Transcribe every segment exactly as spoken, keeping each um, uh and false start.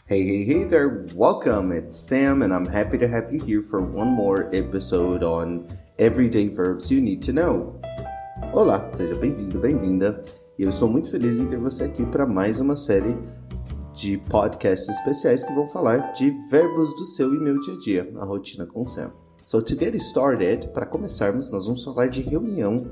Hey, hey, hey there, welcome, it's Sam and I'm happy to have you here for one more episode on Everyday Verbs You Need to Know. Olá, seja bem-vindo, bem-vinda, e eu estou muito feliz em ter você aqui para mais uma série de podcasts especiais que vão falar de verbos do seu e meu dia a dia, a rotina com Sam. So, to get started, para começarmos, nós vamos falar de reunião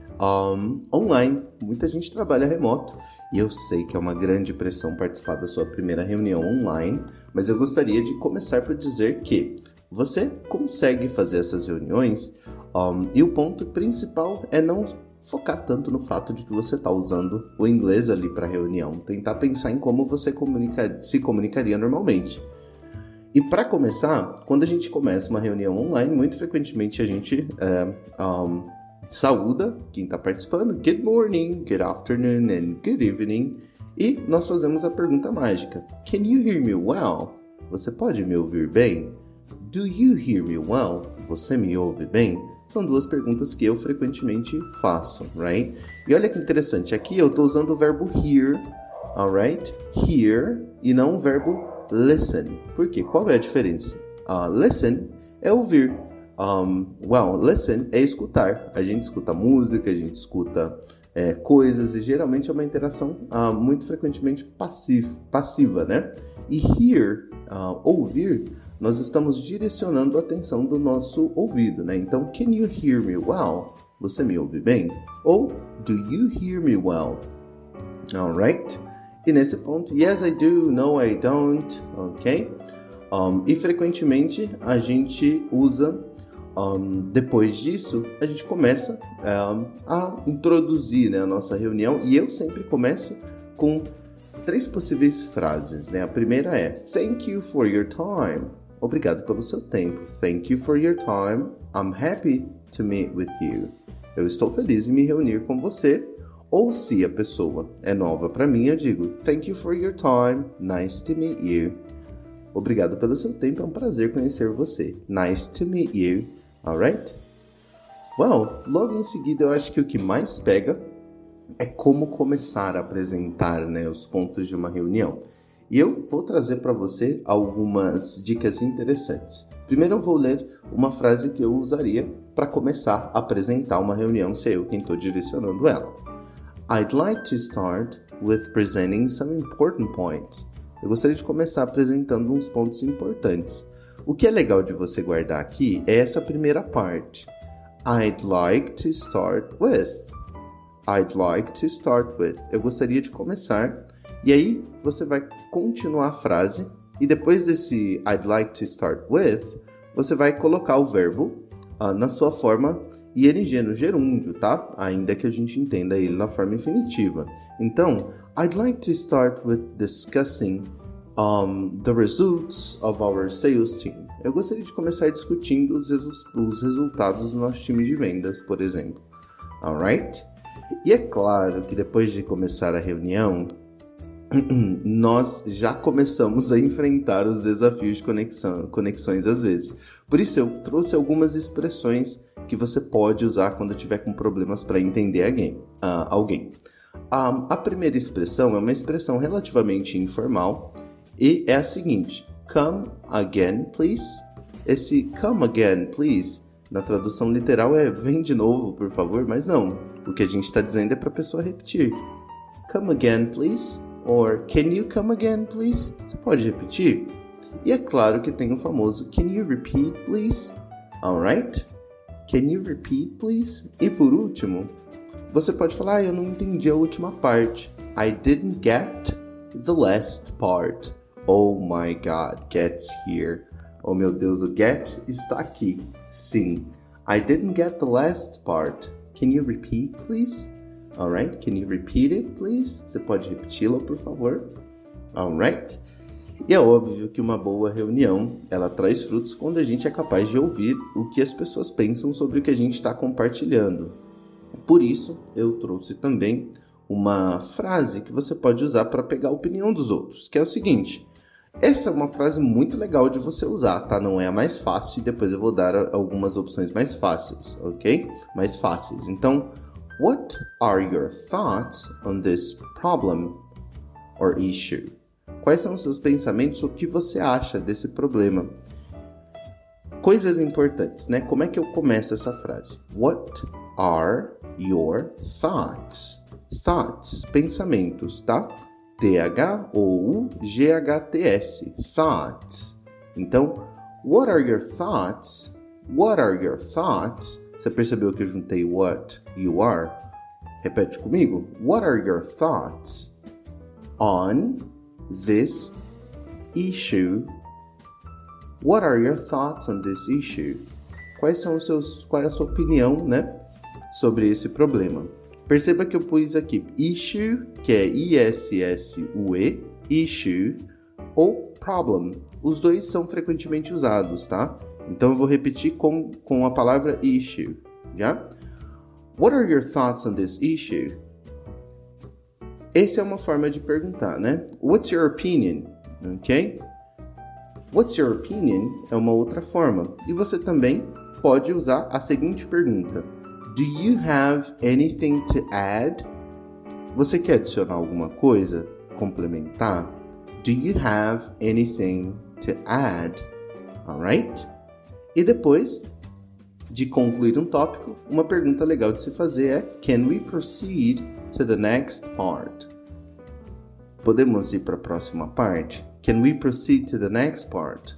Um, online. Muita gente trabalha remoto e eu sei que é uma grande pressão participar da sua primeira reunião online, mas eu gostaria de começar por dizer que você consegue fazer essas reuniões um, e o ponto principal é não focar tanto no fato de que você está usando o inglês ali para a reunião, tentar pensar em como você comunica, se comunicaria normalmente. E para começar, quando a gente começa uma reunião online, muito frequentemente a gente é, um, saúda quem está participando, good morning, good afternoon and good evening, e nós fazemos a pergunta mágica, can you hear me well? Você pode me ouvir bem? Do you hear me well? Você me ouve bem? São duas perguntas que eu frequentemente faço, right? E olha que interessante, aqui eu estou usando o verbo hear, alright? Hear, e não o verbo listen. Por quê? Qual é a diferença? Uh, listen é ouvir. Um, well, listen é escutar. A gente escuta música, a gente escuta é, coisas e geralmente é uma interação uh, muito frequentemente passiv- passiva, né? E hear, uh, ouvir, nós estamos direcionando a atenção do nosso ouvido, né? Então, can you hear me well? Você me ouve bem? Ou, do you hear me well? Alright? E nesse ponto, yes I do, no I don't, ok? Um, e frequentemente a gente usa Um, depois disso, a gente começa um, a introduzir, né, a nossa reunião e eu sempre começo com três possíveis frases, né? A primeira é Thank you for your time. Obrigado pelo seu tempo. Thank you for your time. I'm happy to meet with you. Eu estou feliz em me reunir com você. Ou se a pessoa é nova para mim, eu digo Thank you for your time. Nice to meet you. Obrigado pelo seu tempo. É um prazer conhecer você. Nice to meet you. Alright? Well, logo em seguida eu acho que o que mais pega é como começar a apresentar, né, os pontos de uma reunião. E eu vou trazer para você algumas dicas interessantes. Primeiro eu vou ler uma frase que eu usaria para começar a apresentar uma reunião, se é eu quem estou direcionando ela. I'd like to start with presenting some important points. Eu gostaria de começar apresentando uns pontos importantes. O que é legal de você guardar aqui é essa primeira parte. I'd like to start with. I'd like to start with. Eu gostaria de começar. E aí você vai continuar a frase. E depois desse I'd like to start with, você vai colocar o verbo uh, na sua forma ing, no gerúndio, tá? Ainda que a gente entenda ele na forma infinitiva. Então, I'd like to start with discussing Um, the results of our sales team. Eu gostaria de começar discutindo os, resu- os resultados do nosso time de vendas, por exemplo. Alright? E é claro que depois de começar a reunião, nós já começamos a enfrentar os desafios de conexão, conexões às vezes. Por isso eu trouxe algumas expressões que você pode usar quando tiver com problemas para entender alguém. Uh, alguém. Um, a primeira expressão é uma expressão relativamente informal, e é a seguinte, come again, please. Esse come again, please, na tradução literal é vem de novo, por favor, mas não. O que a gente está dizendo é para a pessoa repetir. Come again, please. Or can you come again, please? Você pode repetir? E é claro que tem o famoso can you repeat, please? Alright? Can you repeat, please? E por último, você pode falar, ah, eu não entendi a última parte. I didn't get the last part. Oh my God, get's here. Oh meu Deus, o get está aqui. Sim. I didn't get the last part. Can you repeat, please? Alright, can you repeat it, please? Você pode repeti-lo, por favor? Alright? E é óbvio que uma boa reunião, ela traz frutos quando a gente é capaz de ouvir o que as pessoas pensam sobre o que a gente está compartilhando. Por isso, eu trouxe também uma frase que você pode usar para pegar a opinião dos outros, que é o seguinte. Essa é uma frase muito legal de você usar, tá? Não é a mais fácil e depois eu vou dar algumas opções mais fáceis, ok? Mais fáceis. Então, what are your thoughts on this problem or issue? Quais são os seus pensamentos? O que você acha desse problema? Coisas importantes, né? Como é que eu começo essa frase? What are your thoughts? Thoughts, pensamentos, tá? T H O U G H T S, thoughts. Então, what are your thoughts? What are your thoughts? Você percebeu que eu juntei what e you are? Repete comigo. What are your thoughts on this issue? What are your thoughts on this issue? Quais são os seus, qual é a sua opinião, né, sobre esse problema? Perceba que eu pus aqui issue, que é I S S U E, issue, ou problem. Os dois são frequentemente usados, tá? Então eu vou repetir com, com a palavra issue, já? What are your thoughts on this issue? Essa é uma forma de perguntar, né? What's your opinion? Ok? What's your opinion é uma outra forma. E você também pode usar a seguinte pergunta. Do you have anything to add? Você quer adicionar alguma coisa? Complementar? Do you have anything to add? Alright? E depois de concluir um tópico, uma pergunta legal de se fazer é Can we proceed to the next part? Podemos ir para a próxima parte? Can we proceed to the next part?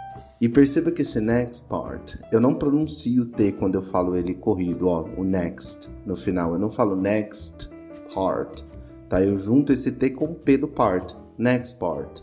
E perceba que esse next part, eu não pronuncio o T quando eu falo ele corrido, ó, o next no final. Eu não falo next part, tá? Eu junto esse T com o P do part, next part.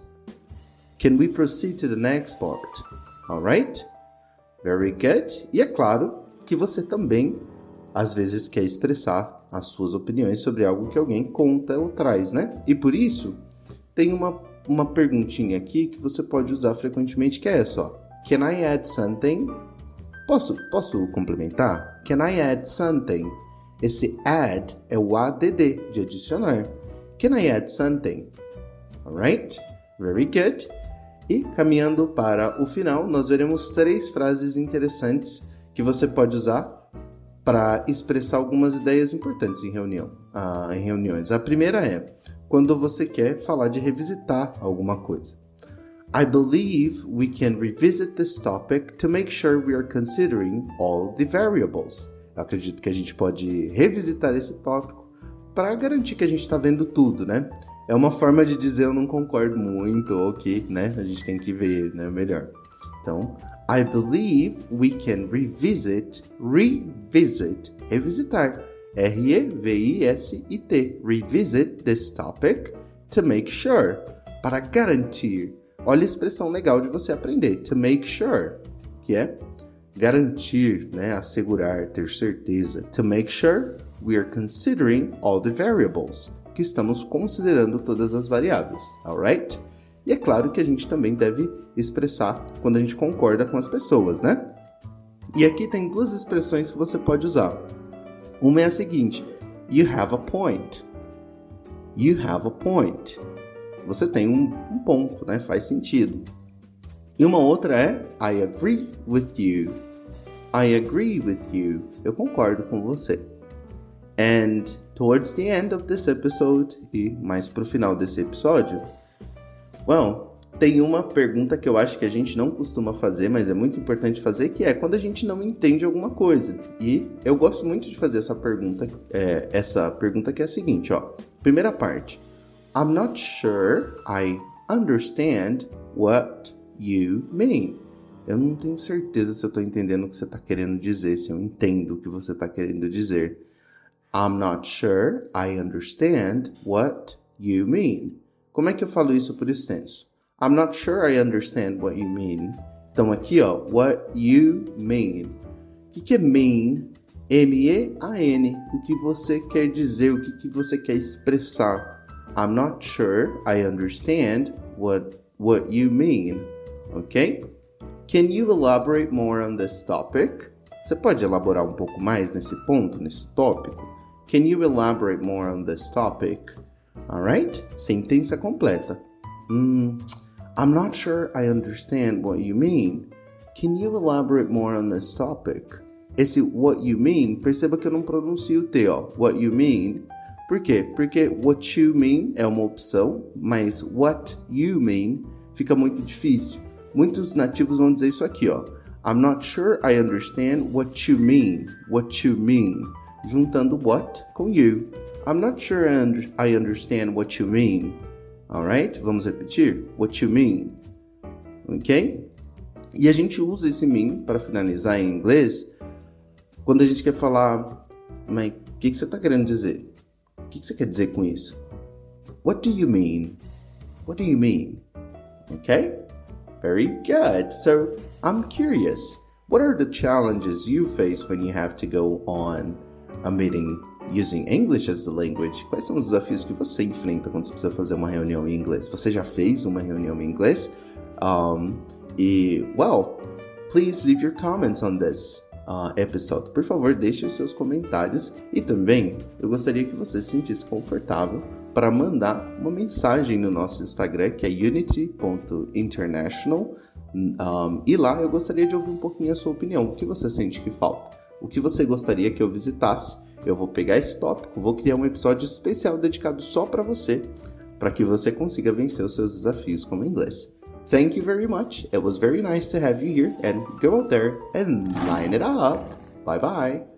Can we proceed to the next part? Alright? Very good. E é claro que você também, às vezes, quer expressar as suas opiniões sobre algo que alguém conta ou traz, né? E por isso, tem uma, uma perguntinha aqui que você pode usar frequentemente, que é essa, ó. Can I add something? Posso, posso complementar? Can I add something? Esse add é o A D D, de adicionar. Can I add something? Alright? Very good. E caminhando para o final, nós veremos três frases interessantes que você pode usar para expressar algumas ideias importantes em, reunião, uh, em reuniões. A primeira é quando você quer falar de revisitar alguma coisa. I believe we can revisit this topic to make sure we are considering all the variables. Eu acredito que a gente pode revisitar esse tópico para garantir que a gente está vendo tudo, né? É uma forma de dizer eu não concordo muito, ou que, né, a gente tem que ver, né, melhor. Então, I believe we can revisit, revisit, revisitar, R E V I S I T, revisit this topic to make sure, para garantir. Olha a expressão legal de você aprender, to make sure, que é garantir, né, assegurar, ter certeza. To make sure we are considering all the variables, que estamos considerando todas as variáveis, alright? E é claro que a gente também deve expressar quando a gente concorda com as pessoas, né? E aqui tem duas expressões que você pode usar. Uma é a seguinte, you have a point. You have a point. Você tem um, um ponto, né? Faz sentido. E uma outra é I agree with you. I agree with you. Eu concordo com você. And towards the end of this episode, e mais pro final desse episódio, well, tem uma pergunta que eu acho que a gente não costuma fazer, mas é muito importante fazer, que é quando a gente não entende alguma coisa. E eu gosto muito de fazer essa pergunta, é, essa pergunta que é a seguinte, ó. Primeira parte. I'm not sure I understand what you mean. Eu não tenho certeza se eu estou entendendo o que você está querendo dizer, se eu entendo o que você está querendo dizer. I'm not sure I understand what you mean. Como é que eu falo isso por extenso? I'm not sure I understand what you mean. Então aqui, ó, what you mean. O que, que é mean? M E A N. O que você quer dizer, o que, que você quer expressar. I'm not sure I understand what, what you mean. Ok? Can you elaborate more on this topic? Você pode elaborar um pouco mais nesse ponto, nesse tópico? Can you elaborate more on this topic? Alright? Sentença completa. Hmm, I'm not sure I understand what you mean. Can you elaborate more on this topic? Esse what you mean, perceba que eu não pronuncio o T, ó. What you mean, Por quê? Porque what you mean é uma opção, mas what you mean fica muito difícil. Muitos nativos vão dizer isso aqui, ó. I'm not sure I understand what you mean. What you mean. Juntando what com you. I'm not sure I, under- I understand what you mean. Alright? Vamos repetir? What you mean. Ok? E a gente usa esse mean para finalizar em inglês quando a gente quer falar, mas o que, que você está querendo dizer? O que, que você quer dizer com isso? What do you mean? What do you mean? Okay? Very good. So, I'm curious. What are the challenges you face when you have to go on a meeting using English as the language? Quais são os desafios que você enfrenta quando você precisa fazer uma reunião em inglês? Você já fez uma reunião em inglês? Um, e, well, please leave your comments on this uh, episode. Por favor, deixe seus comentários. E também, eu gostaria que você se sentisse confortável para mandar uma mensagem no nosso Instagram, que é unity ponto international. Um, e lá eu gostaria de ouvir um pouquinho a sua opinião. O que você sente que falta? O que você gostaria que eu visitasse? Eu vou pegar esse tópico, vou criar um episódio especial dedicado só para você, para que você consiga vencer os seus desafios com o inglês. Thank you very much. It was very nice to have you here, and go out there and line it up. Bye bye.